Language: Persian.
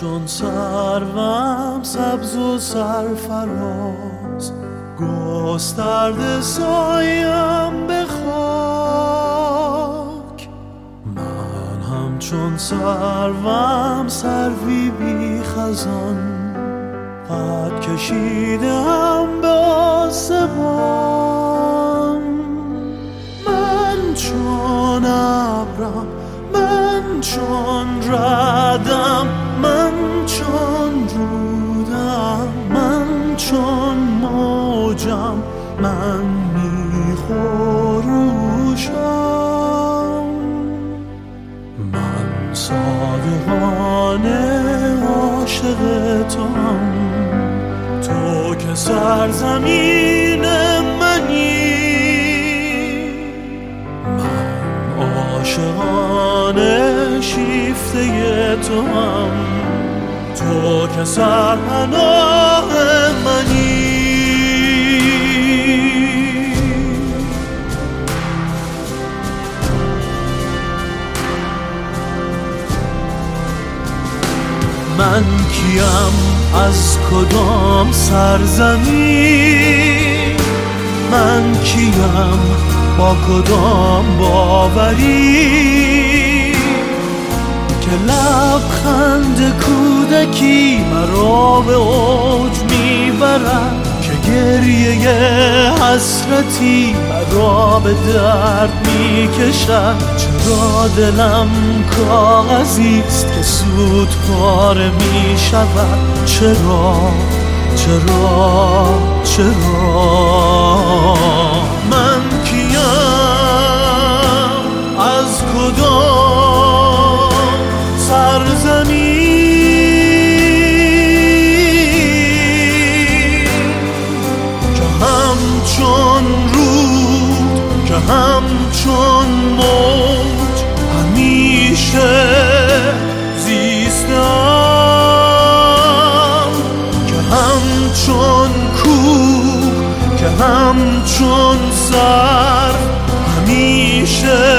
چون سروم سبز و سرفراز، گسترده سایم به خاک. من همچون سروم سروی بی خزان، قد کشیدم به آسمان. من چون ابرم، من چون ردم، من چون رودم، من چون موجم، من میخروشم. من صادقانه عاشق توام، تو که سرزمین منی. من عاشقانه شیفته توام، تو که سرپناه منی. من کیم از کدام سرزمین، من کیم با کدام باوری، که لبخند کودکی مرا به اوج میبرد، که گریه حسرتی مرا به درد میکشد. چرا دلم کاغذیست که زود پاره میشود؟ چرا من کیم از کدام سرزمین، که همچون رود، که همچون موج همیشه زیستم، که همچون کوه، که همچون سر همیشه